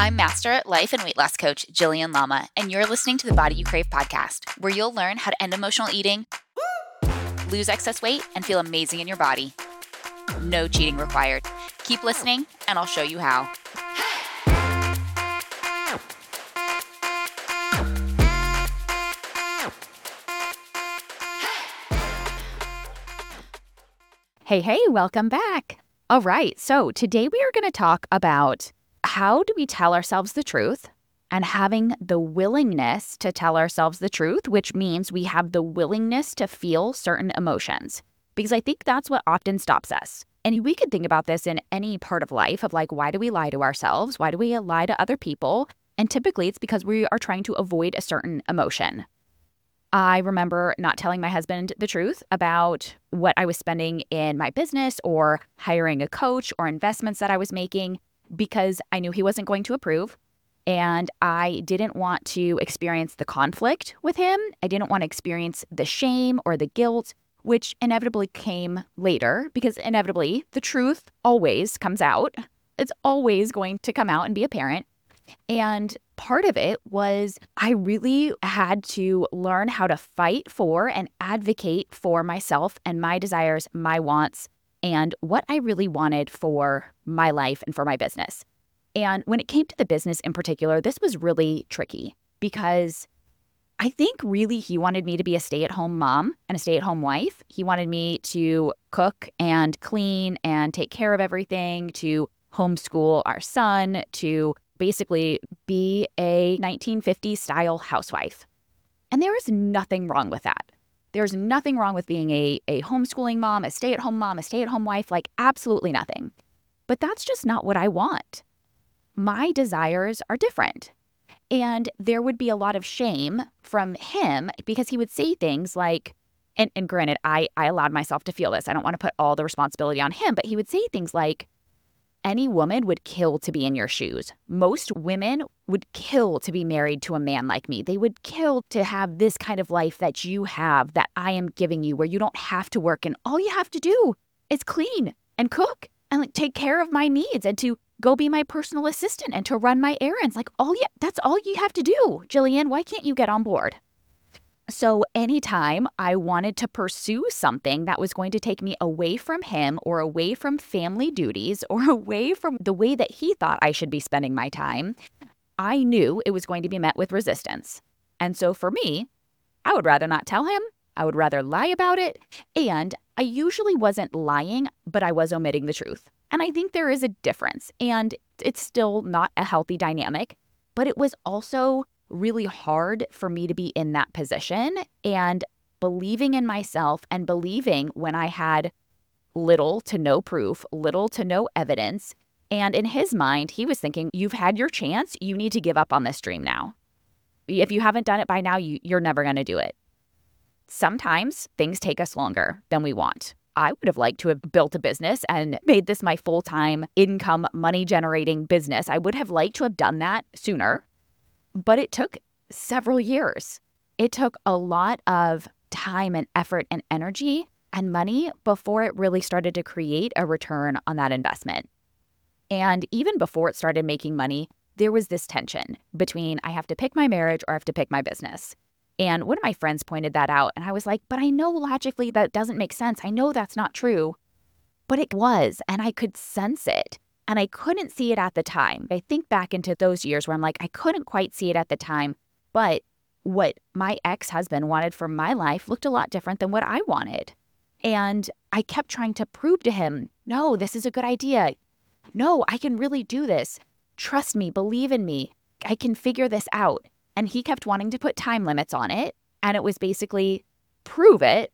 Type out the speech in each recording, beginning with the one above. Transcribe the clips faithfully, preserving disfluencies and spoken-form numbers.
I'm Master Life and Weight Loss Coach Jillian Lama, and you're listening to the Body You Crave podcast, where you'll learn how to end emotional eating, lose excess weight, and feel amazing in your body. No cheating required. Keep listening, and I'll show you how. Hey, hey, welcome back. All right, so today we are going to talk about how do we tell ourselves the truth and having the willingness to tell ourselves the truth, which means we have the willingness to feel certain emotions, because I think that's what often stops us. And we could think about this in any part of life of like, why do we lie to ourselves? Why do we lie to other people? And typically it's because we are trying to avoid a certain emotion. I remember not telling my husband the truth about what I was spending in my business or hiring a coach or investments that I was making because I knew he wasn't going to approve. And I didn't want to experience the conflict with him. I didn't want to experience the shame or the guilt, which inevitably came later because inevitably the truth always comes out. It's always going to come out and be apparent. And part of it was I really had to learn how to fight for and advocate for myself and my desires, my wants, and what I really wanted for my life and for my business. And when it came to the business in particular, this was really tricky because I think really he wanted me to be a stay-at-home mom and a stay-at-home wife. He wanted me to cook and clean and take care of everything, to homeschool our son, to basically be a nineteen fifties style housewife. And there is nothing wrong with that. There's nothing wrong with being a, a homeschooling mom, a stay-at-home mom, a stay-at-home wife, like absolutely nothing. But that's just not what I want. My desires are different. And there would be a lot of shame from him because he would say things like, and, and granted, I, I allowed myself to feel this. I don't want to put all the responsibility on him, but he would say things like, any woman would kill to be in your shoes. Most women would kill to be married to a man like me. They would kill to have this kind of life that you have, that I am giving you, where you don't have to work and all you have to do is clean and cook and like take care of my needs and to go be my personal assistant and to run my errands. Like all you, that's all you have to do. Jillian, why can't you get on board? So anytime I wanted to pursue something that was going to take me away from him or away from family duties or away from the way that he thought I should be spending my time, I knew it was going to be met with resistance. And so for me, I would rather not tell him. I would rather lie about it. And I usually wasn't lying, but I was omitting the truth. And I think there is a difference. And it's still not a healthy dynamic, but it was also really hard for me to be in that position and believing in myself and believing when I had little to no proof, little to no evidence. And in his mind, he was thinking, you've had your chance. You need to give up on this dream now. If you haven't done it by now, you, you're never going to do it. Sometimes things take us longer than we want. I would have liked to have built a business and made this my full-time income, money-generating business. I would have liked to have done that sooner. But it took several years. It took a lot of time and effort and energy and money before it really started to create a return on that investment. And even before it started making money, there was this tension between I have to pick my marriage or I have to pick my business. And one of my friends pointed that out. And I was like, but I know logically that doesn't make sense. I know that's not true. But it was, and I could sense it. And I couldn't see it at the time. I think back into those years where I'm like, I couldn't quite see it at the time. But what my ex-husband wanted for my life looked a lot different than what I wanted. And I kept trying to prove to him, no, this is a good idea. No, I can really do this. Trust me, believe in me. I can figure this out. And he kept wanting to put time limits on it. And it was basically prove it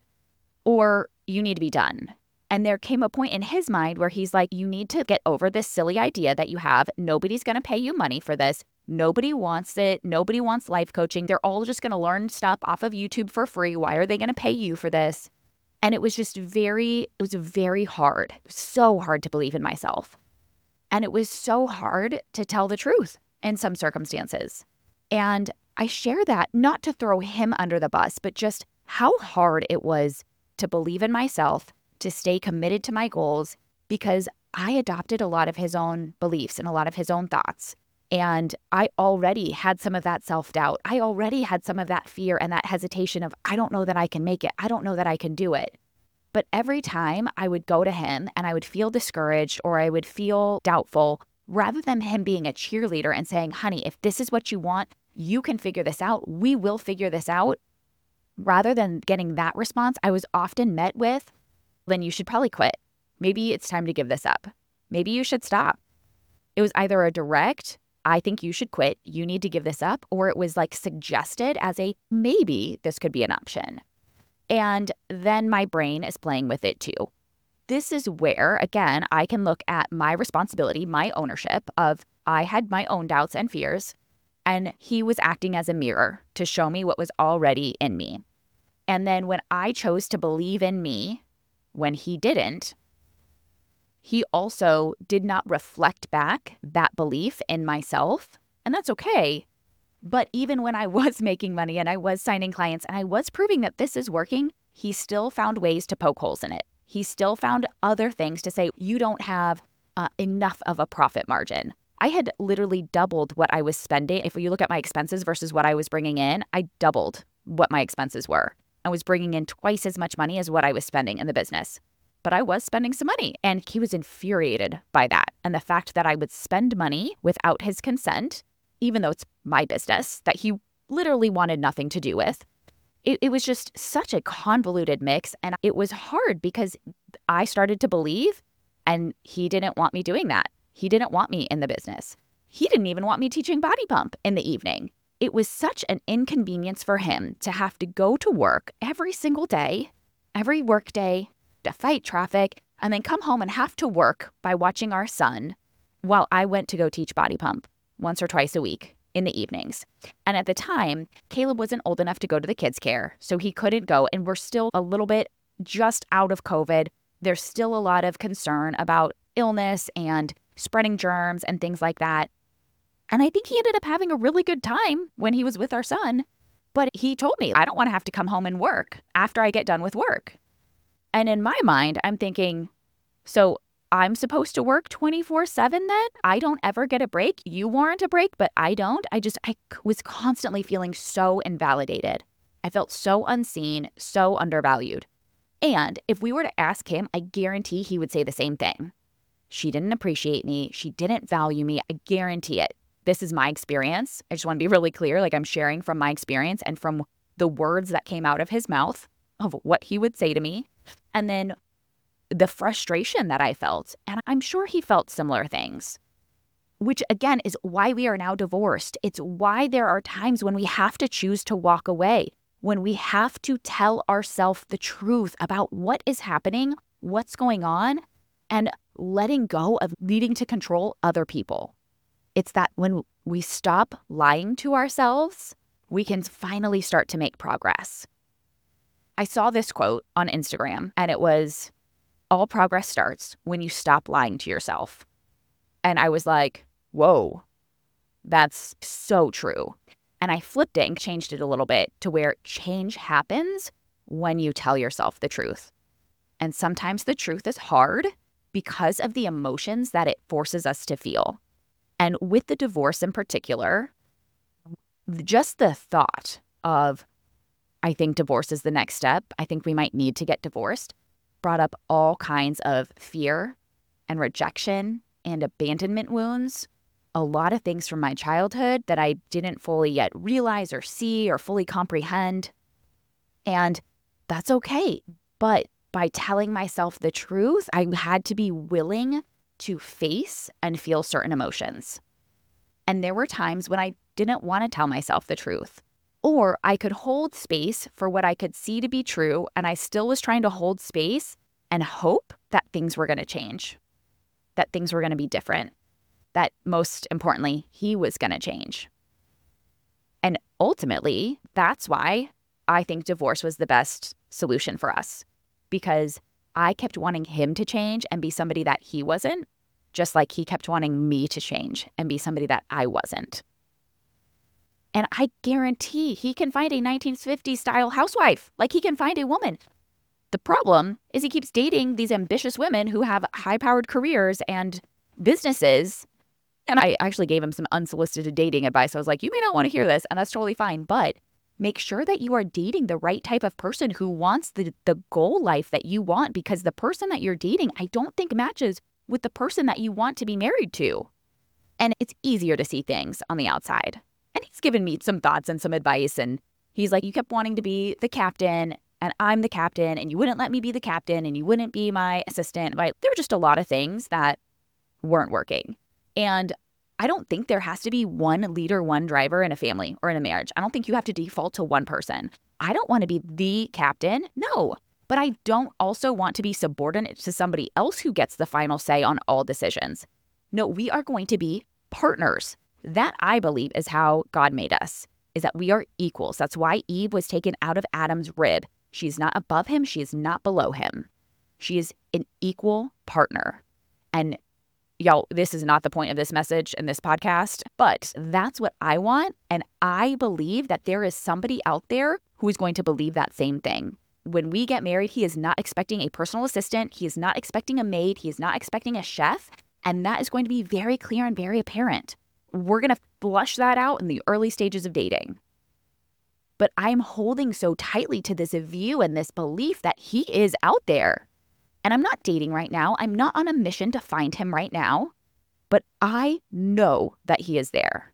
or you need to be done. And there came a point in his mind where he's like, you need to get over this silly idea that you have. Nobody's going to pay you money for this. Nobody wants it. Nobody wants life coaching. They're all just going to learn stuff off of YouTube for free. Why are they going to pay you for this? And it was just very, it was very hard. It was so hard to believe in myself. And it was so hard to tell the truth in some circumstances. And I share that not to throw him under the bus, but just how hard it was to believe in myself, to stay committed to my goals, because I adopted a lot of his own beliefs and a lot of his own thoughts. And I already had some of that self-doubt. I already had some of that fear and that hesitation of, I don't know that I can make it. I don't know that I can do it. But every time I would go to him and I would feel discouraged or I would feel doubtful, rather than him being a cheerleader and saying, honey, if this is what you want, you can figure this out. We will figure this out. Rather than getting that response, I was often met with, then you should probably quit. Maybe it's time to give this up. Maybe you should stop. It was either a direct, I think you should quit, you need to give this up, or it was like suggested as a maybe this could be an option. And then my brain is playing with it too. This is where, again, I can look at my responsibility, my ownership of I had my own doubts and fears, and he was acting as a mirror to show me what was already in me. And then when I chose to believe in me, when he didn't, he also did not reflect back that belief in myself. And that's okay. But even when I was making money and I was signing clients and I was proving that this is working, he still found ways to poke holes in it. He still found other things to say, you don't have uh, enough of a profit margin. I had literally doubled what I was spending. If you look at my expenses versus what I was bringing in, I doubled what my expenses were. I was bringing in twice as much money as what I was spending in the business. But I was spending some money, and he was infuriated by that. And the fact that I would spend money without his consent, even though it's my business that he literally wanted nothing to do with, it, it was just such a convoluted mix. And it was hard because I started to believe, and he didn't want me doing that. He didn't want me in the business. He didn't even want me teaching body pump in the evening. It was such an inconvenience for him to have to go to work every single day, every work day, to fight traffic, and then come home and have to work by watching our son while I went to go teach body pump once or twice a week in the evenings. And at the time, Caleb wasn't old enough to go to the kids' care, so he couldn't go. And we're still a little bit just out of COVID. There's still a lot of concern about illness and spreading germs and things like that. And I think he ended up having a really good time when he was with our son. But he told me, I don't want to have to come home and work after I get done with work. And in my mind, I'm thinking, so I'm supposed to work twenty-four seven then? I don't ever get a break? You warrant a break, but I don't? I just, I was constantly feeling so invalidated. I felt so unseen, so undervalued. And if we were to ask him, I guarantee he would say the same thing. She didn't appreciate me. She didn't value me. I guarantee it. This is my experience. I just want to be really clear, like I'm sharing from my experience and from the words that came out of his mouth of what he would say to me. And then the frustration that I felt, and I'm sure he felt similar things, which again is why we are now divorced. It's why there are times when we have to choose to walk away, when we have to tell ourselves the truth about what is happening, what's going on, and letting go of needing to control other people. It's that when we stop lying to ourselves, we can finally start to make progress. I saw this quote on Instagram, and it was, all progress starts when you stop lying to yourself. And I was like, whoa, that's so true. And I flipped it and changed it a little bit to where change happens when you tell yourself the truth. And sometimes the truth is hard because of the emotions that it forces us to feel. And with the divorce in particular, just the thought of, I think divorce is the next step, I think we might need to get divorced, brought up all kinds of fear and rejection and abandonment wounds, a lot of things from my childhood that I didn't fully yet realize or see or fully comprehend. And that's okay. But by telling myself the truth, I had to be willing to face and feel certain emotions. And there were times when I didn't want to tell myself the truth. Or I could hold space for what I could see to be true, and I still was trying to hold space and hope that things were going to change, that things were going to be different, that most importantly, he was going to change. And ultimately, that's why I think divorce was the best solution for us, because I kept wanting him to change and be somebody that he wasn't, just like he kept wanting me to change and be somebody that I wasn't. And I guarantee he can find a nineteen fifties style housewife, like he can find a woman. The problem is he keeps dating these ambitious women who have high-powered careers and businesses, And I actually gave him some unsolicited dating advice. I was like, you may not want to hear this, and that's totally fine. But make sure that you are dating the right type of person who wants the, the goal life that you want, because the person that you're dating, I don't think matches with the person that you want to be married to. And it's easier to see things on the outside. And he's given me some thoughts and some advice. And he's like, you kept wanting to be the captain, and I'm the captain, and you wouldn't let me be the captain, and you wouldn't be my assistant. But there were just a lot of things that weren't working. And I don't think there has to be one leader, one driver in a family or in a marriage. I don't think you have to default to one person. I don't want to be the captain. No. But I don't also want to be subordinate to somebody else who gets the final say on all decisions. No, we are going to be partners. That, I believe, is how God made us, is that we are equals. That's why Eve was taken out of Adam's rib. She's not above him. She is not below him. She is an equal partner. And y'all, this is not the point of this message and this podcast, but that's what I want. And I believe that there is somebody out there who is going to believe that same thing. When we get married, he is not expecting a personal assistant. He is not expecting a maid. He is not expecting a chef. And that is going to be very clear and very apparent. We're going to flush that out in the early stages of dating. But I'm holding so tightly to this view and this belief that he is out there. And I'm not dating right now. I'm not on a mission to find him right now. But I know that he is there.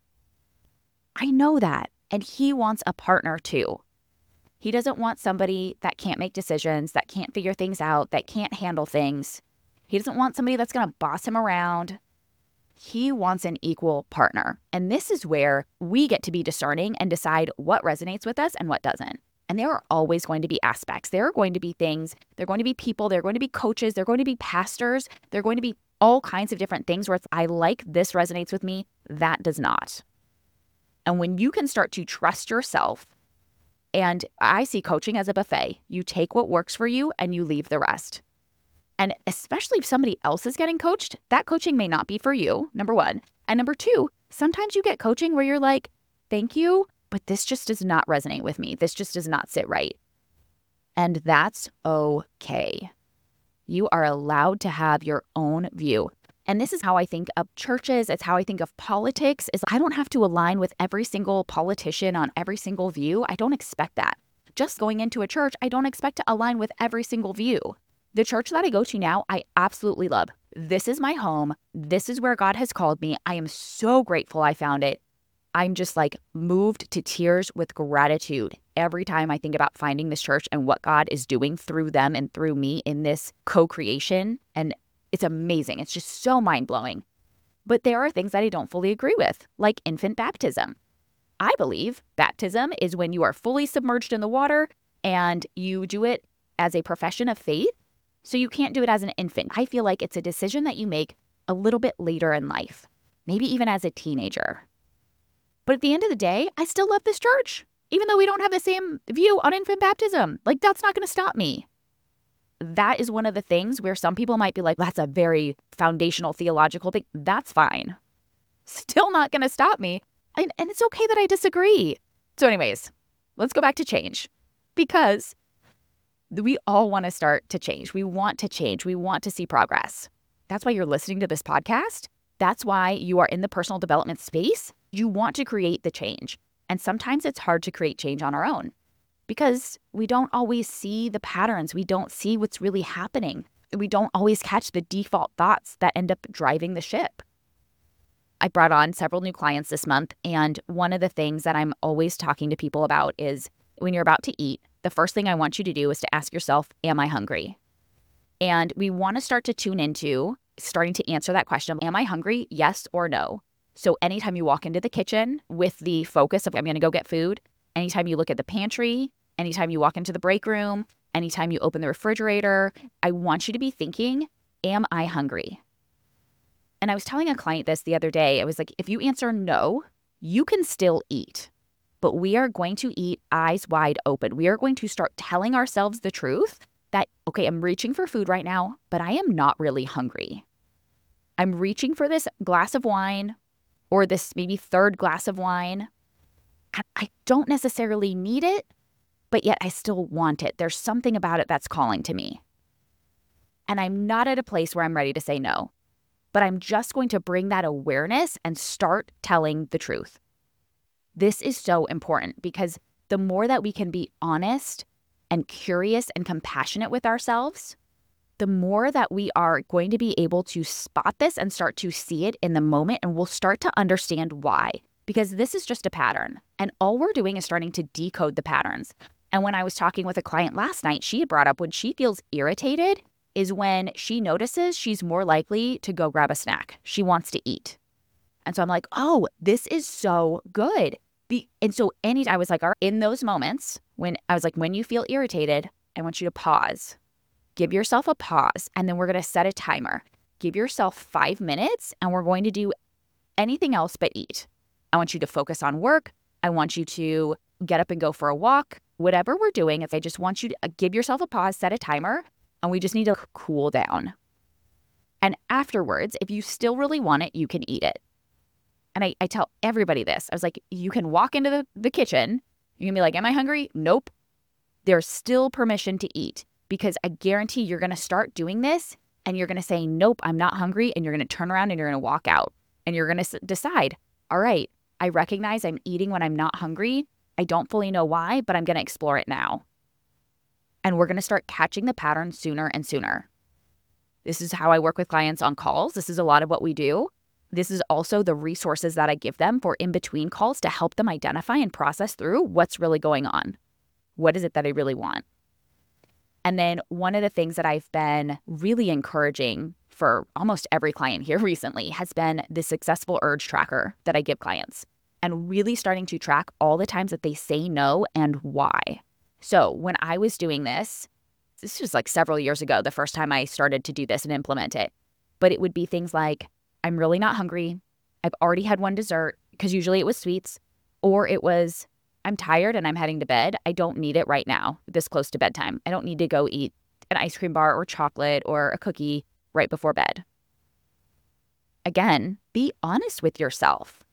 I know that. And he wants a partner too. He doesn't want somebody that can't make decisions, that can't figure things out, that can't handle things. He doesn't want somebody that's going to boss him around. He wants an equal partner. And this is where we get to be discerning and decide what resonates with us and what doesn't. And there are always going to be aspects. There are going to be things. There are going to be people. There are going to be coaches. There are going to be pastors. There are going to be all kinds of different things where it's, I like this resonates with me. That does not. And when you can start to trust yourself, and I see coaching as a buffet. You take what works for you and you leave the rest. And especially if somebody else is getting coached, that coaching may not be for you, number one. And number two, sometimes you get coaching where you're like, thank you, but this just does not resonate with me. This just does not sit right. And that's okay. You are allowed to have your own view. And this is how I think of churches. It's how I think of politics, is I don't have to align with every single politician on every single view. I don't expect that. Just going into a church, I don't expect to align with every single view. The church that I go to now, I absolutely love. This is my home. This is where God has called me. I am so grateful I found it. I'm just like moved to tears with gratitude every time I think about finding this church and what God is doing through them and through me in this co-creation. And it's amazing. It's just so mind-blowing. But there are things that I don't fully agree with, like infant baptism. I believe baptism is when you are fully submerged in the water and you do it as a profession of faith. So you can't do it as an infant. I feel like it's a decision that you make a little bit later in life, maybe even as a teenager. But at the end of the day, I still love this church, even though we don't have the same view on infant baptism. Like, that's not going to stop me. That is one of the things where some people might be like, that's a very foundational theological thing. That's fine. Still not going to stop me. And, and it's okay that I disagree. So anyways, let's go back to change, because we all want to start to change. We want to change. We want to see progress. That's why you're listening to this podcast. That's why you are in the personal development space. You want to create the change. And sometimes it's hard to create change on our own because we don't always see the patterns. We don't see what's really happening. We don't always catch the default thoughts that end up driving the ship. I brought on several new clients this month, and one of the things that I'm always talking to people about is when you're about to eat, the first thing I want you to do is to ask yourself, am I hungry? And we want to start to tune into starting to answer that question, am I hungry? Yes or no? So anytime you walk into the kitchen with the focus of I'm going to go get food, anytime you look at the pantry, anytime you walk into the break room, anytime you open the refrigerator, I want you to be thinking, am I hungry? And I was telling a client this the other day. I was like, if you answer no, you can still eat, but we are going to eat eyes wide open. We are going to start telling ourselves the truth that, okay, I'm reaching for food right now, but I am not really hungry. I'm reaching for this glass of wine or this maybe third glass of wine. I don't necessarily need it, but yet I still want it. There's something about it that's calling to me. And I'm not at a place where I'm ready to say no. but I'm just going to bring that awareness and start telling the truth. This is so important because the more that we can be honest and curious and compassionate with ourselves, the more that we are going to be able to spot this and start to see it in the moment, and we'll start to understand why. Because this is just a pattern, and all we're doing is starting to decode the patterns. And when I was talking with a client last night, she had brought up when she feels irritated is when she notices she's more likely to go grab a snack. She wants to eat. And so I'm like, oh, this is so good. The, and so any, I was like, all right, in those moments when I was like, when you feel irritated, I want you to pause. Give yourself a pause, and then we're going to set a timer. Give yourself five minutes, and we're going to do anything else but eat. I want you to focus on work. I want you to get up and go for a walk. Whatever we're doing, if I just want you to give yourself a pause, set a timer, and we just need to cool down. And afterwards, if you still really want it, you can eat it. And I, I tell everybody this. I was like, you can walk into the, the kitchen. You can be like, am I hungry? Nope. There's still permission to eat, because I guarantee you're going to start doing this and you're going to say, nope, I'm not hungry. And you're going to turn around and you're going to walk out and you're going to s- decide, all right, I recognize I'm eating when I'm not hungry. I don't fully know why, but I'm going to explore it now. And we're going to start catching the pattern sooner and sooner. This is how I work with clients on calls. This is a lot of what we do. This is also the resources that I give them for in-between calls to help them identify and process through what's really going on. What is it that I really want? And then one of the things that I've been really encouraging for almost every client here recently has been the successful urge tracker that I give clients, and really starting to track all the times that they say no and why. So when I was doing this, this was like several years ago, the first time I started to do this and implement it, but it would be things like, I'm really not hungry. I've already had one dessert, because usually it was sweets, or it was, I'm tired and I'm heading to bed. I don't need it right now, this close to bedtime. I don't need to go eat an ice cream bar or chocolate or a cookie right before bed. Again, be honest with yourself.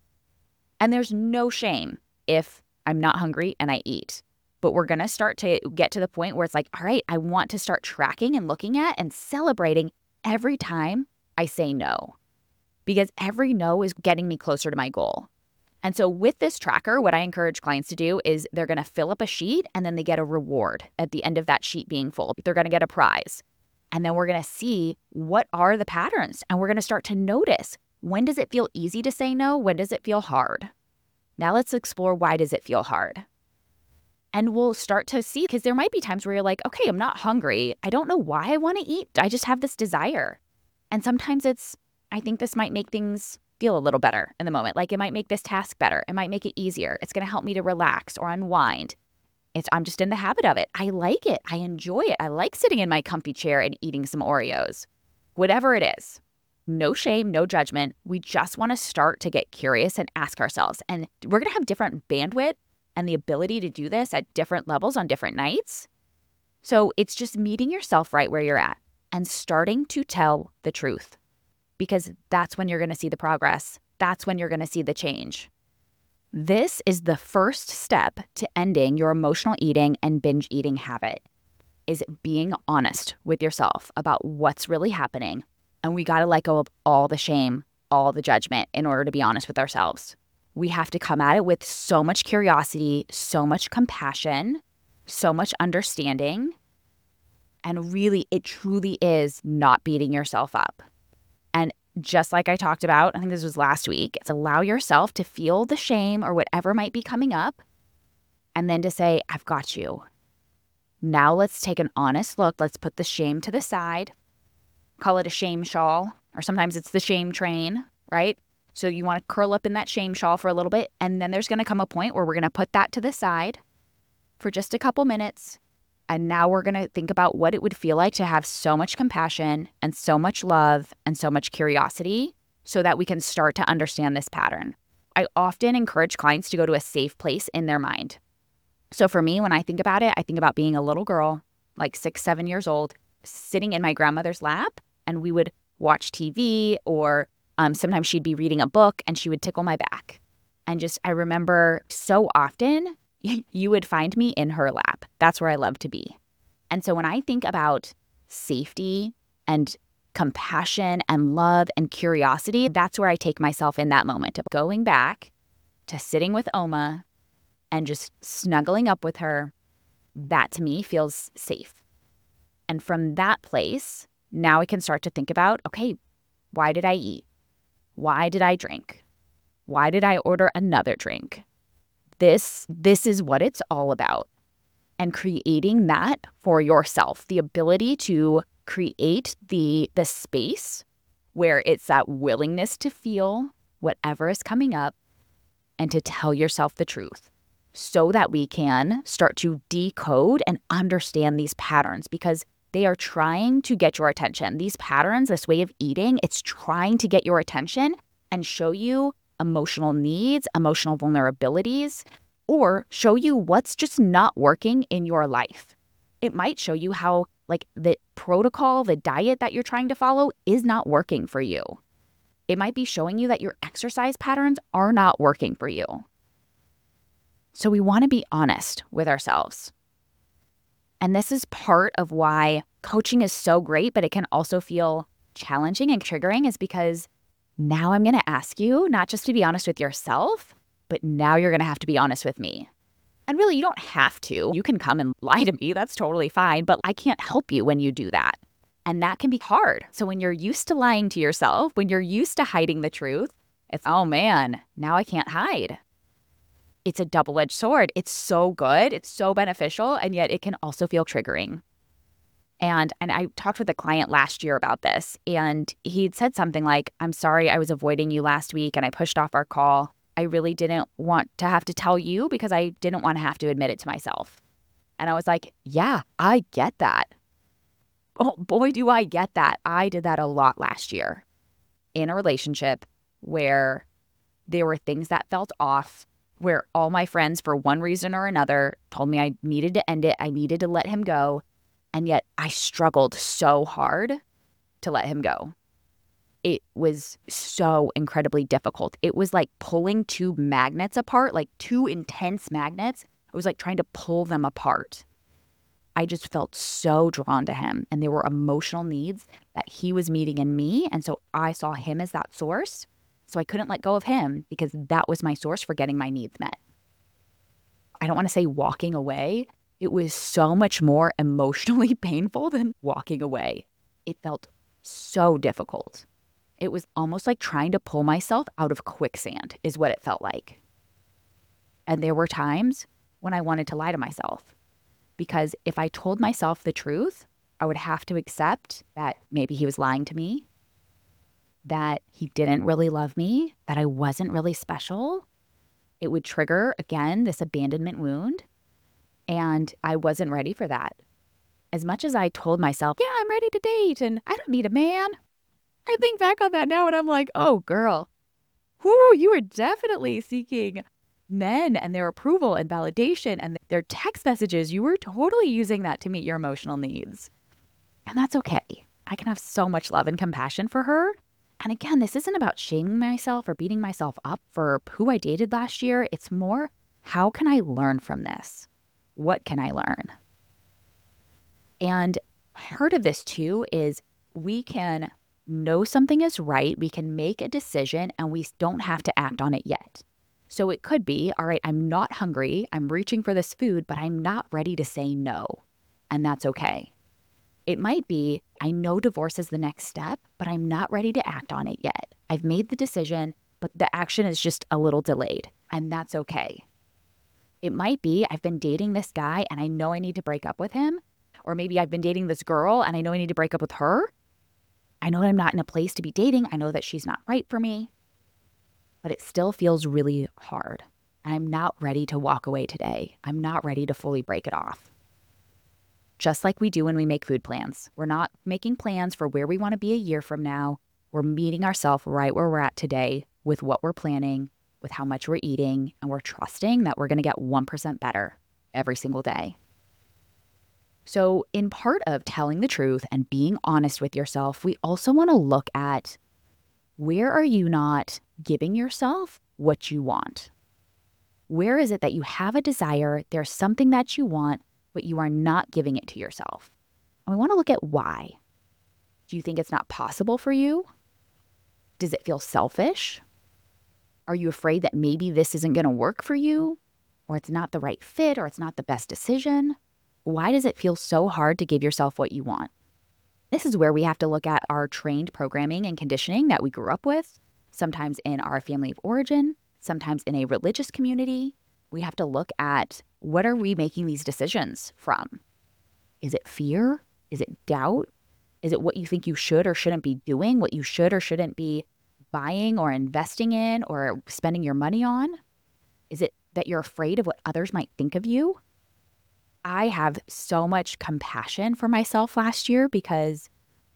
And there's no shame if I'm not hungry and I eat. But we're going to start to get to the point where it's like, all right, I want to start tracking and looking at and celebrating every time I say no, because every no is getting me closer to my goal. And so with this tracker, what I encourage clients to do is they're going to fill up a sheet, and then they get a reward at the end of that sheet being full. They're going to get a prize. And then we're going to see what are the patterns, and we're going to start to notice, when does it feel easy to say no? When does it feel hard? Now let's explore, why does it feel hard? And we'll start to see, because there might be times where you're like, okay, I'm not hungry. I don't know why I want to eat. I just have this desire. And sometimes it's, I think this might make things feel a little better in the moment. Like it might make this task better. It might make it easier. It's going to help me to relax or unwind. It's, I'm just in the habit of it. I like it. I enjoy it. I like sitting in my comfy chair and eating some Oreos. Whatever it is. No shame, no judgment. We just want to start to get curious and ask ourselves. And we're going to have different bandwidth and the ability to do this at different levels on different nights. So it's just meeting yourself right where you're at and starting to tell the truth, because that's when you're going to see the progress. That's when you're going to see the change. This is the first step to ending your emotional eating and binge eating habit, is being honest with yourself about what's really happening. And we got to let go of all the shame, all the judgment in order to be honest with ourselves. We have to come at it with so much curiosity, so much compassion, so much understanding. And really, it truly is not beating yourself up. And just like I talked about, I think this was last week, it's allow yourself to feel the shame or whatever might be coming up, and then to say, I've got you. Now let's take an honest look. Let's put the shame to the side. Call it a shame shawl, or sometimes it's the shame train, right? So you want to curl up in that shame shawl for a little bit, and then there's going to come a point where we're going to put that to the side for just a couple minutes. And now we're going to think about what it would feel like to have so much compassion and so much love and so much curiosity so that we can start to understand this pattern. I often encourage clients to go to a safe place in their mind. So for me, when I think about it, I think about being a little girl, like six, seven years old, sitting in my grandmother's lap, and we would watch T V, or um, sometimes she'd be reading a book and she would tickle my back. And just, I remember so often you would find me in her lap. That's where I love to be. And so when I think about safety and compassion and love and curiosity, that's where I take myself in that moment of going back to sitting with Oma and just snuggling up with her. That to me feels safe. And from that place, now I can start to think about, okay, why did I eat? Why did I drink? Why did I order another drink? This, this is what it's all about. And creating that for yourself, the ability to create the, the space where it's that willingness to feel whatever is coming up and to tell yourself the truth so that we can start to decode and understand these patterns, because they are trying to get your attention. These patterns, this way of eating, it's trying to get your attention and show you emotional needs, emotional vulnerabilities, or show you what's just not working in your life. It might show you how, like, the protocol, the diet that you're trying to follow is not working for you. It might be showing you that your exercise patterns are not working for you. So we want to be honest with ourselves. And this is part of why coaching is so great, but it can also feel challenging and triggering, is because now I'm going to ask you not just to be honest with yourself, but now you're going to have to be honest with me. And really, you don't have to. You can come and lie to me. That's totally fine. But I can't help you when you do that. And that can be hard. So when you're used to lying to yourself, when you're used to hiding the truth, it's, oh man, now I can't hide. It's a double-edged sword. It's so good. It's so beneficial. And yet it can also feel triggering. And and I talked with a client last year about this. And he'd said something like, I'm sorry I was avoiding you last week and I pushed off our call. I really didn't want to have to tell you because I didn't want to have to admit it to myself. And I was like, yeah, I get that. Oh, boy, do I get that. I did that a lot last year in a relationship where there were things that felt off, where all my friends, for one reason or another, told me I needed to end it. I needed to let him go. And yet I struggled so hard to let him go. It was so incredibly difficult. It was like pulling two magnets apart, like two intense magnets. It was like trying to pull them apart. I just felt so drawn to him, and there were emotional needs that he was meeting in me. And so I saw him as that source. So I couldn't let go of him because that was my source for getting my needs met. I don't want to say walking away. It was so much more emotionally painful than walking away. It felt so difficult. It was almost like trying to pull myself out of quicksand is what it felt like. And there were times when I wanted to lie to myself, because if I told myself the truth, I would have to accept that maybe he was lying to me, that he didn't really love me, that I wasn't really special. It would trigger, again, this abandonment wound. And I wasn't ready for that. As much as I told myself, yeah, I'm ready to date and I don't need a man, I think back on that now and I'm like, oh, girl, whoo, you were definitely seeking men and their approval and validation and their text messages. You were totally using that to meet your emotional needs. And that's okay. I can have so much love and compassion for her. And again, this isn't about shaming myself or beating myself up for who I dated last year. It's more, how can I learn from this? What can I learn? And part of this too is we can know something is right, we can make a decision, and we don't have to act on it yet. So it could be, all right, I'm not hungry, I'm reaching for this food, but I'm not ready to say no. And that's okay. It might be, I know divorce is the next step, but I'm not ready to act on it yet. I've made the decision, but the action is just a little delayed, and that's okay. It might be, I've been dating this guy and I know I need to break up with him. Or maybe I've been dating this girl and I know I need to break up with her. I know I'm not in a place to be dating. I know that she's not right for me. But it still feels really hard. And I'm not ready to walk away today. I'm not ready to fully break it off. Just like we do when we make food plans. We're not making plans for where we want to be a year from now. We're meeting ourselves right where we're at today with what we're planning, with how much we're eating, and we're trusting that we're going to get one percent better every single day. So in part of telling the truth and being honest with yourself, we also want to look at, where are you not giving yourself what you want? Where is it that you have a desire, there's something that you want, but you are not giving it to yourself? And we want to look at why. Do you think it's not possible for you? Does it feel selfish? Are you afraid that maybe this isn't going to work for you? Or it's not the right fit, or it's not the best decision? Why does it feel so hard to give yourself what you want? This is where we have to look at our trained programming and conditioning that we grew up with, sometimes in our family of origin, sometimes in a religious community. We have to look at, what are we making these decisions from? Is it fear? Is it doubt? Is it what you think you should or shouldn't be doing, what you should or shouldn't be buying or investing in or spending your money on? Is it that you're afraid of what others might think of you? I have so much compassion for myself last year because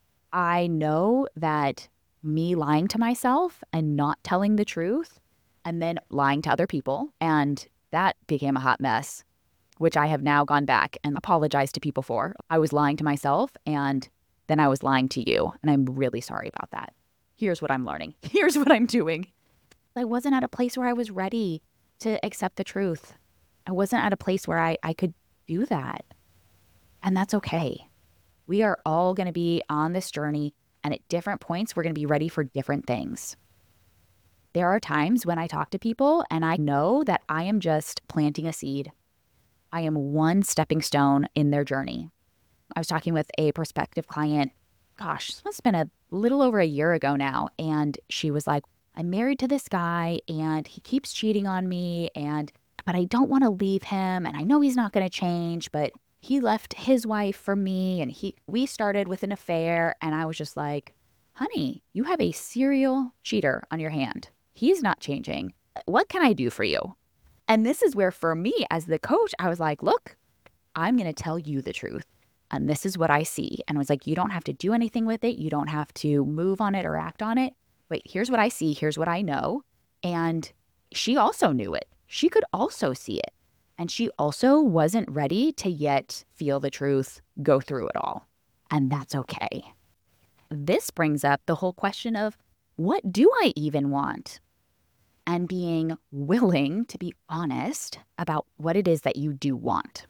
I know that me lying to myself and not telling the truth and then lying to other people, and that became a hot mess, which I have now gone back and apologized to people for. I was lying to myself and then I was lying to you, and I'm really sorry about that. Here's what I'm learning. Here's what I'm doing. I wasn't at a place where I was ready to accept the truth. I wasn't at a place where I, I could do that. And that's okay. We are all going to be on this journey, and at different points, we're going to be ready for different things. There are times when I talk to people and I know that I am just planting a seed. I am one stepping stone in their journey. I was talking with a prospective client, gosh, this must have been a little over a year ago now. And she was like, I'm married to this guy and he keeps cheating on me, and but I don't want to leave him, and I know he's not going to change, but he left his wife for me, and he we started with an affair. And I was just like, honey, you have a serial cheater on your hand. He's not changing. What can I do for you? And this is where, for me as the coach, I was like, look, I'm going to tell you the truth. And this is what I see. And I was like, you don't have to do anything with it. You don't have to move on it or act on it. But here's what I see. Here's what I know. And she also knew it. She could also see it. And she also wasn't ready to yet feel the truth, go through it all. And that's okay. This brings up the whole question of, what do I even want? And being willing to be honest about what it is that you do want.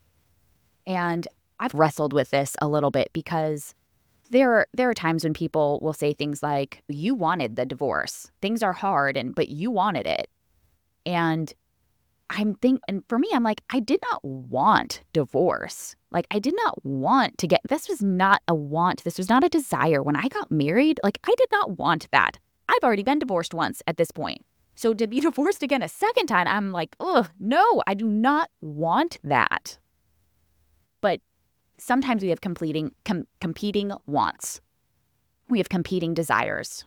And I've wrestled with this a little bit because there are, there are times when people will say things like, you wanted the divorce. Things are hard, and but you wanted it. And I'm think, and for me, I'm like, I did not want divorce. Like, I did not want to get, this was not a want. This was not a desire. When I got married, like, I did not want that. I've already been divorced once at this point. So to be divorced again a second time, I'm like, ugh, no, I do not want that. But sometimes we have completing, com- competing wants. We have competing desires.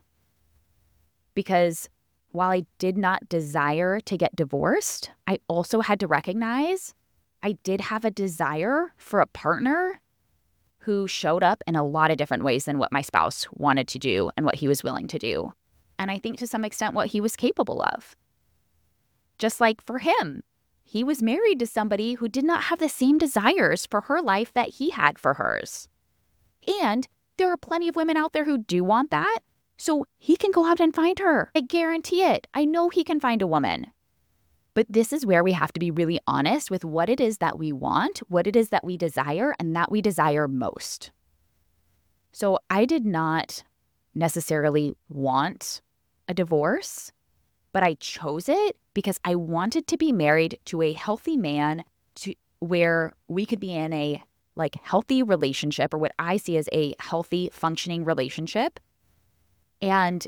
Because while I did not desire to get divorced, I also had to recognize I did have a desire for a partner who showed up in a lot of different ways than what my spouse wanted to do and what he was willing to do. And I think to some extent what he was capable of. Just like for him, he was married to somebody who did not have the same desires for her life that he had for hers. And there are plenty of women out there who do want that. So he can go out and find her. I guarantee it. I know he can find a woman. But this is where we have to be really honest with what it is that we want, what it is that we desire, and that we desire most. So I did not necessarily want a divorce, but I chose it because I wanted to be married to a healthy man to where we could be in a like healthy relationship, or what I see as a healthy, functioning relationship. And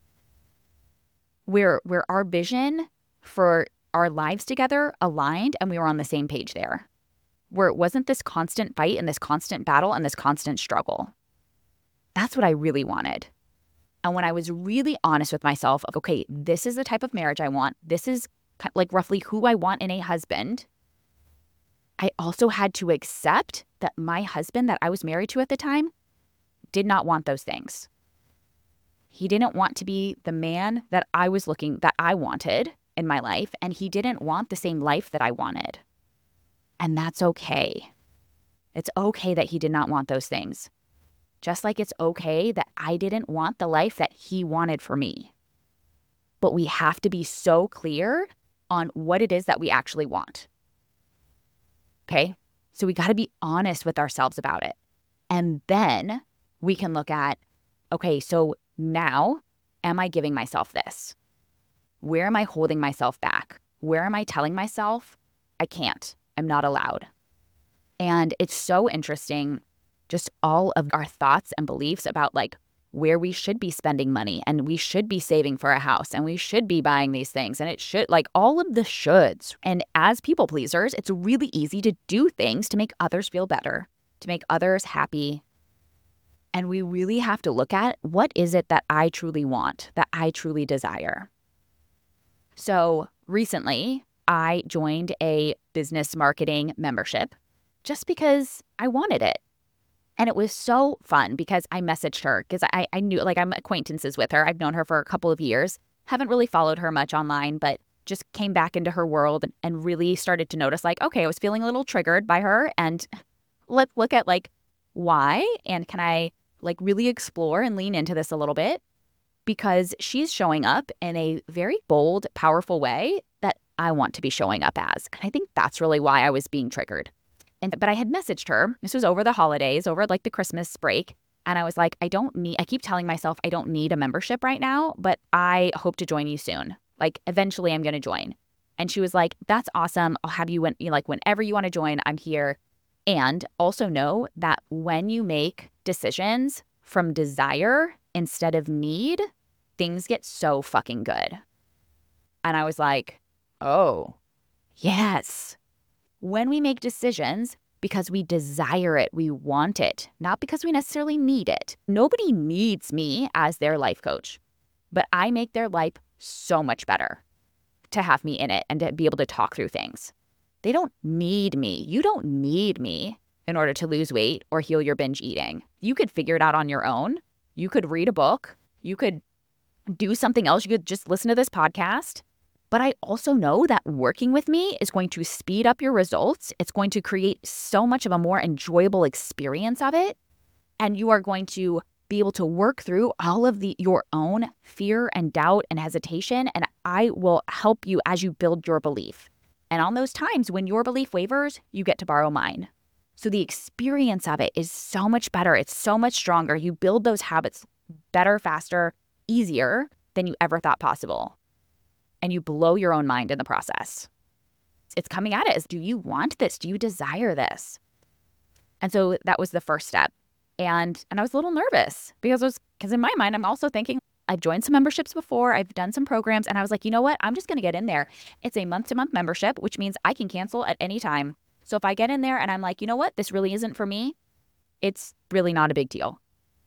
where where our vision for our lives together aligned, and we were on the same page there. Where it wasn't this constant fight and this constant battle and this constant struggle. That's what I really wanted. And when I was really honest with myself, of, okay, this is the type of marriage I want. This is like roughly who I want in a husband. I also had to accept that my husband that I was married to at the time did not want those things. He didn't want to be the man that I was looking, that I wanted in my life, and he didn't want the same life that I wanted. And that's okay. It's okay that he did not want those things. Just like it's okay that I didn't want the life that he wanted for me. But we have to be so clear on what it is that we actually want. Okay? So we got to be honest with ourselves about it. And then we can look at, okay, so now am I giving myself this? Where am I holding myself back? Where am I telling myself I can't, I'm not allowed? And it's so interesting, just all of our thoughts and beliefs about like where we should be spending money, and we should be saving for a house, and we should be buying these things, and it should, like all of the shoulds. And as people pleasers, it's really easy to do things to make others feel better, to make others happy. And we really have to look at, what is it that I truly want, that I truly desire? So recently, I joined a business marketing membership just because I wanted it. And it was so fun because I messaged her because I, I knew, like, I'm acquaintances with her. I've known her for a couple of years. Haven't really followed her much online, but just came back into her world and, and really started to notice, like, okay, I was feeling a little triggered by her. And let's look at, like, why? And can I, like, really explore and lean into this a little bit? Because she's showing up in a very bold, powerful way that I want to be showing up as. And I think that's really why I was being triggered. And but I had messaged her. This was over the holidays, over like the Christmas break. And I was like, I don't need, I keep telling myself I don't need a membership right now, but I hope to join you soon. Like, eventually I'm going to join. And she was like, that's awesome. I'll have you when, you know, like, whenever you want to join, I'm here. And also know that when you make decisions from desire instead of need, things get so fucking good. And I was like, oh, yes. When we make decisions because we desire it, we want it, not because we necessarily need it. Nobody needs me as their life coach, but I make their life so much better to have me in it and to be able to talk through things. They don't need me. You don't need me in order to lose weight or heal your binge eating. You could figure it out on your own. You could read a book. You could do something else. You could just listen to this podcast. But I also know that working with me is going to speed up your results. It's going to create so much of a more enjoyable experience of it. And you are going to be able to work through all of the your own fear and doubt and hesitation. And I will help you as you build your belief. And on those times when your belief wavers, you get to borrow mine. So the experience of it is so much better. It's so much stronger. You build those habits better, faster, easier than you ever thought possible. And you blow your own mind in the process. It's coming at it as, do you want this? Do you desire this? And so that was the first step. And and I was a little nervous because I was because in my mind, I'm also thinking, I've joined some memberships before. I've done some programs. And I was like, you know what? I'm just going to get in there. It's a month-to-month membership, which means I can cancel at any time. So if I get in there and I'm like, you know what? This really isn't for me. It's really not a big deal.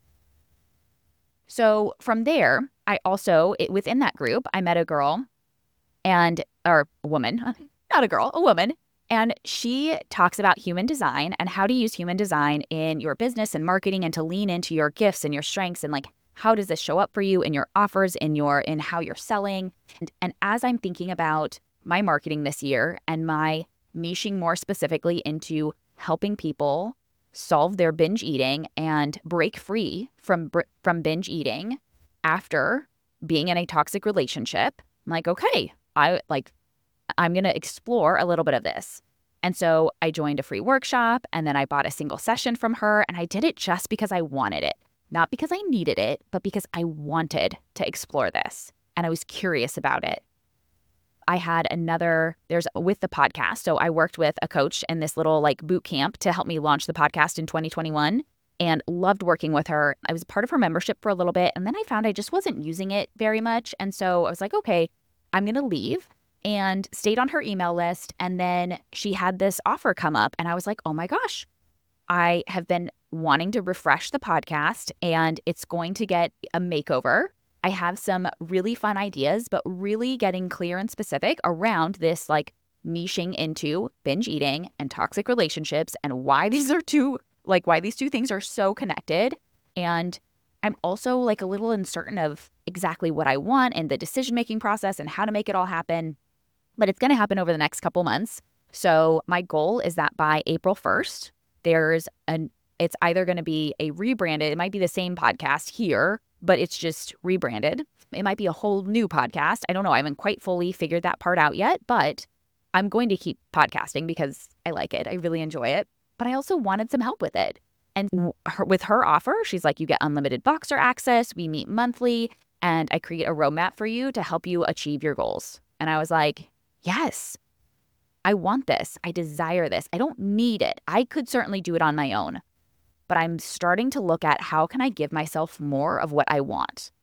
So from there, I also, it, within that group, I met a girl and, or a woman, not a girl, a woman. And she talks about human design and how to use human design in your business and marketing and to lean into your gifts and your strengths and like, how does this show up for you in your offers, in your, in how you're selling? And, and as I'm thinking about my marketing this year and my niching more specifically into helping people solve their binge eating and break free from, from binge eating after being in a toxic relationship, I'm like, okay, I like, I'm going to explore a little bit of this. And so I joined a free workshop and then I bought a single session from her and I did it just because I wanted it. Not because I needed it, but because I wanted to explore this and I was curious about it. I had another, there's with the podcast. So I worked with a coach in this little like boot camp to help me launch the podcast in twenty twenty-one and loved working with her. I was part of her membership for a little bit and then I found I just wasn't using it very much. And so I was like, okay, I'm going to leave, and stayed on her email list. And then she had this offer come up and I was like, oh my gosh, I have been wanting to refresh the podcast and it's going to get a makeover. I have some really fun ideas, but really getting clear and specific around this like niching into binge eating and toxic relationships and why these are two, like why these two things are so connected. And I'm also like a little uncertain of exactly what I want and the decision-making process and how to make it all happen, but it's going to happen over the next couple months. So my goal is that by April first, there's an, it's either going to be a rebranded, it might be the same podcast here, but it's just rebranded. It might be a whole new podcast. I don't know. I haven't quite fully figured that part out yet, but I'm going to keep podcasting because I like it. I really enjoy it. But I also wanted some help with it. And her, with her offer, she's like, you get unlimited Voxer access. We meet monthly and I create a roadmap for you to help you achieve your goals. And I was like, yes, I want this. I desire this. I don't need it. I could certainly do it on my own, but I'm starting to look at how can I give myself more of what I want?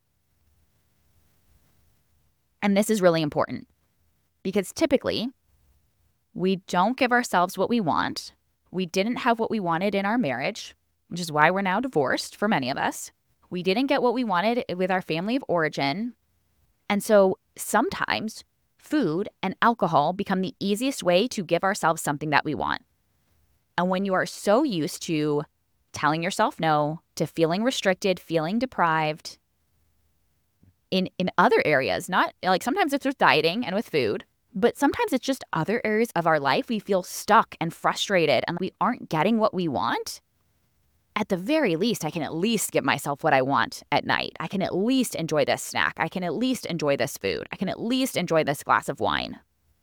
And this is really important because typically we don't give ourselves what we want. We didn't have what we wanted in our marriage, which is why we're now divorced for many of us. We didn't get what we wanted with our family of origin. And so sometimes food and alcohol become the easiest way to give ourselves something that we want. And when you are so used to telling yourself no, to feeling restricted, feeling deprived in, in other areas, not like sometimes it's with dieting and with food, but sometimes it's just other areas of our life. We feel stuck and frustrated and we aren't getting what we want. At the very least, I can at least give myself what I want at night. I can at least enjoy this snack. I can at least enjoy this food. I can at least enjoy this glass of wine.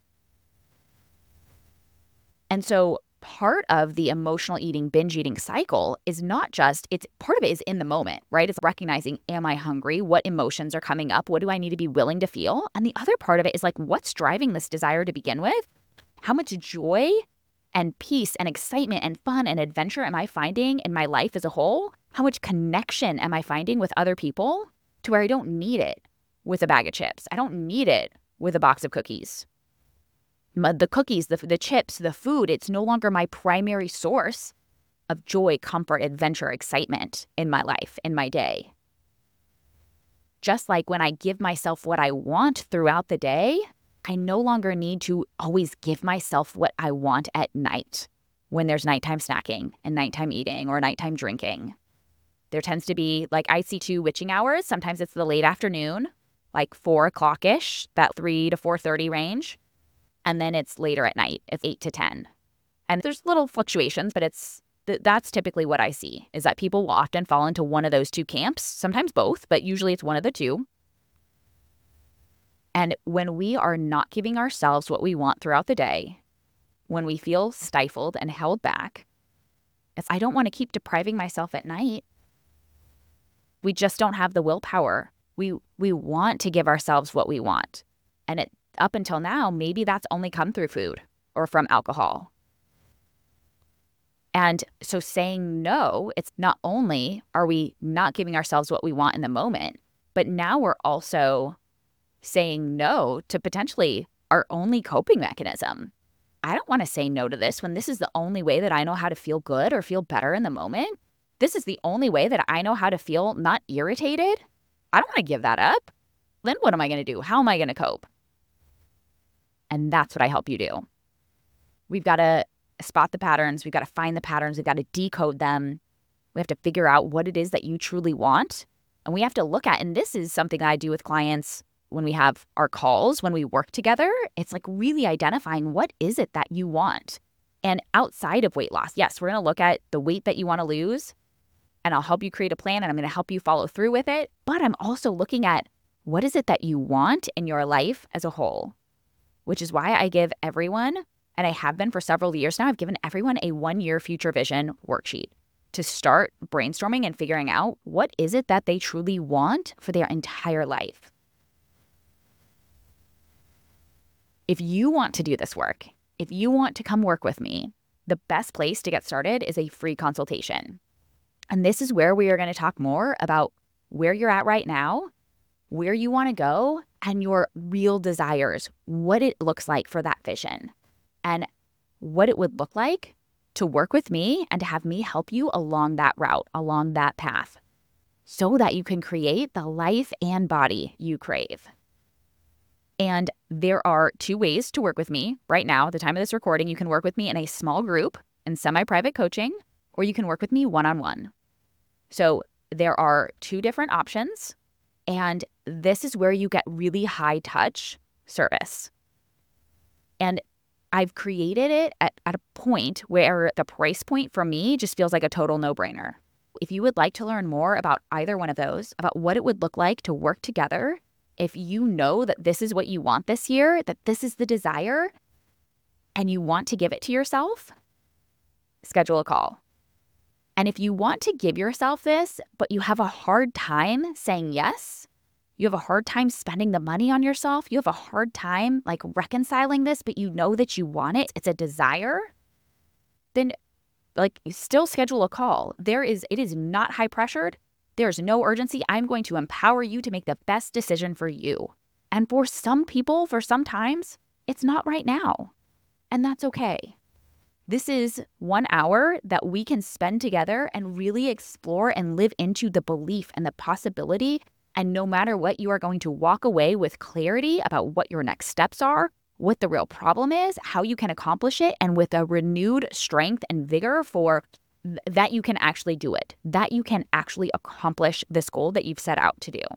And so part of the emotional eating, binge eating cycle is not just, it's part of it is in the moment, right? It's recognizing, am I hungry? What emotions are coming up? What do I need to be willing to feel? And the other part of it is like, what's driving this desire to begin with? How much joy and peace and excitement and fun and adventure am I finding in my life as a whole? How much connection am I finding with other people to where I don't need it with a bag of chips? I don't need it with a box of cookies. The cookies, the, the chips, the food, it's no longer my primary source of joy, comfort, adventure, excitement in my life, in my day. Just like when I give myself what I want throughout the day, I no longer need to always give myself what I want at night when there's nighttime snacking and nighttime eating or nighttime drinking. There tends to be, like, I see two witching hours. Sometimes it's the late afternoon, like four o'clock-ish, that three to four thirty range. And then it's later at night. It's eight to ten. And there's little fluctuations, but it's th- that's typically what I see, is that people will often fall into one of those two camps, sometimes both, but usually it's one of the two. And when we are not giving ourselves what we want throughout the day, when we feel stifled and held back, it's, I don't want to keep depriving myself at night. We just don't have the willpower. We we want to give ourselves what we want. And it up until now, maybe that's only come through food or from alcohol. And so saying no, it's not only are we not giving ourselves what we want in the moment, but now we're also saying no to potentially our only coping mechanism. I don't want to say no to this when this is the only way that I know how to feel good or feel better in the moment. This is the only way that I know how to feel not irritated. I don't want to give that up. Then what am I going to do? How am I going to cope? And that's what I help you do. We've got to spot the patterns. We've got to find the patterns. We've got to decode them. We have to figure out what it is that you truly want. And we have to look at, and this is something I do with clients when we have our calls, when we work together. It's like really identifying what is it that you want. And outside of weight loss, yes, we're going to look at the weight that you want to lose, and I'll help you create a plan, and I'm going to help you follow through with it. But I'm also looking at what is it that you want in your life as a whole, which is why I give everyone, and I have been for several years now, I've given everyone a one-year future vision worksheet to start brainstorming and figuring out what is it that they truly want for their entire life. If you want to do this work, if you want to come work with me, the best place to get started is a free consultation. And this is where we are going to talk more about where you're at right now, where you want to go, and your real desires, what it looks like for that vision, and what it would look like to work with me and to have me help you along that route, along that path, so that you can create the life and body you crave. And there are two ways to work with me right now. At the time of this recording, you can work with me in a small group in semi-private coaching, or you can work with me one-on-one. So there are two different options. And this is where you get really high touch service. And I've created it at, at a point where the price point for me just feels like a total no-brainer. If you would like to learn more about either one of those, about what it would look like to work together, if you know that this is what you want this year, that this is the desire, and you want to give it to yourself, schedule a call. And if you want to give yourself this, but you have a hard time saying yes, you have a hard time spending the money on yourself, you have a hard time like reconciling this, but you know that you want it, it's a desire, then like still schedule a call. There is, it is not high pressured. There's no urgency. I'm going to empower you to make the best decision for you. And for some people, for some times, it's not right now. And that's okay. This is one hour that we can spend together and really explore and live into the belief and the possibility. And no matter what, you are going to walk away with clarity about what your next steps are, what the real problem is, how you can accomplish it, and with a renewed strength and vigor for th- that you can actually do it, that you can actually accomplish this goal that you've set out to do.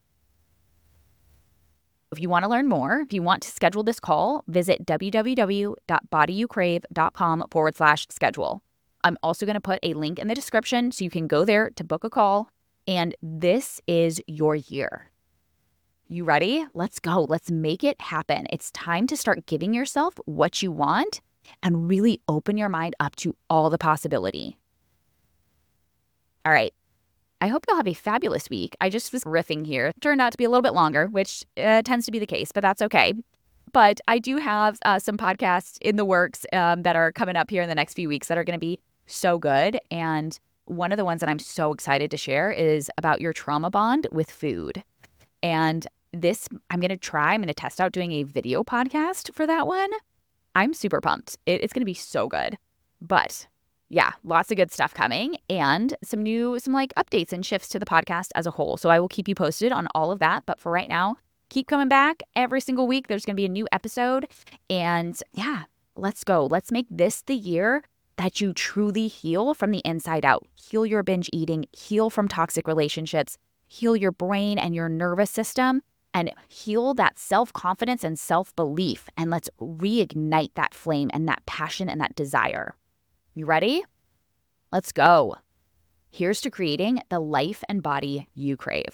If you want to learn more, if you want to schedule this call, visit www.bodyyoucrave.com forward slash schedule. I'm also going to put a link in the description so you can go there to book a call. And this is your year. You ready? Let's go. Let's make it happen. It's time to start giving yourself what you want and really open your mind up to all the possibility. All right. I hope you'll have a fabulous week. I just was riffing here. It turned out to be a little bit longer, which uh, tends to be the case, but that's okay. But I do have uh, some podcasts in the works um, that are coming up here in the next few weeks that are going to be so good. And one of the ones that I'm so excited to share is about your trauma bond with food. And this, I'm going to try, I'm going to test out doing a video podcast for that one. I'm super pumped. It, it's going to be so good. But yeah, lots of good stuff coming and some new, some like updates and shifts to the podcast as a whole. So I will keep you posted on all of that. But for right now, keep coming back every single week. There's going to be a new episode. And yeah, let's go. Let's make this the year that you truly heal from the inside out. Heal your binge eating, heal from toxic relationships, heal your brain and your nervous system, and heal that self-confidence and self-belief. And let's reignite that flame and that passion and that desire. You ready? Let's go. Here's to creating the life and body you crave.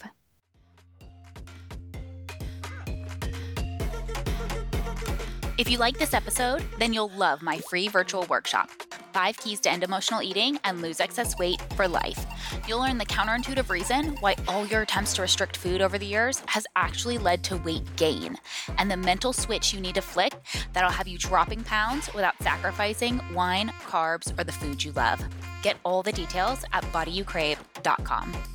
If you like this episode, then you'll love my free virtual workshop, Five Keys to End Emotional Eating and Lose Excess Weight for Life. You'll learn the counterintuitive reason why all your attempts to restrict food over the years has actually led to weight gain, and the mental switch you need to flick that'll have you dropping pounds without sacrificing wine, carbs, or the food you love. Get all the details at body you crave dot com.